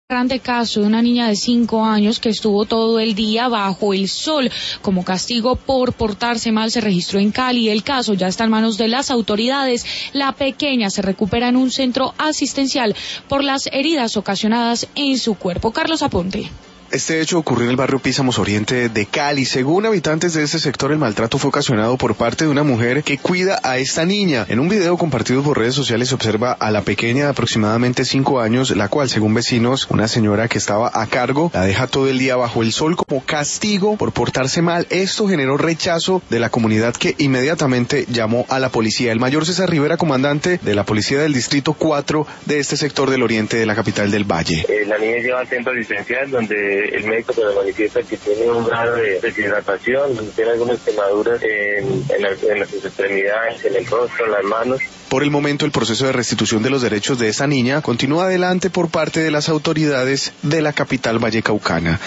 De caso de una niña de 5 años que estuvo todo el día bajo el sol como castigo por portarse mal se registró en Cali. El caso ya está en manos de las autoridades. La pequeña se recupera en un centro asistencial por las heridas ocasionadas en su cuerpo. Carlos Aponte. Este hecho ocurrió en el barrio Písamos Oriente de Cali. Según habitantes de este sector, el maltrato fue ocasionado por parte de una mujer que cuida a esta niña. En un video compartido por redes sociales se observa a la pequeña de aproximadamente 5 años, la cual, según vecinos, una señora que estaba a cargo, la deja todo el día bajo el sol como castigo por portarse mal. Esto generó rechazo de la comunidad, que inmediatamente llamó a la policía. El mayor César Rivera, comandante de la policía del distrito 4 de este sector del oriente de la capital del Valle. La niña lleva al centro asistencial donde el médico se le manifiesta que tiene un grado de deshidratación, donde tiene algunas quemaduras en las extremidades, en el rostro, en las manos. Por el momento, el proceso de restitución de los derechos de esta niña continúa adelante por parte de las autoridades de la capital vallecaucana.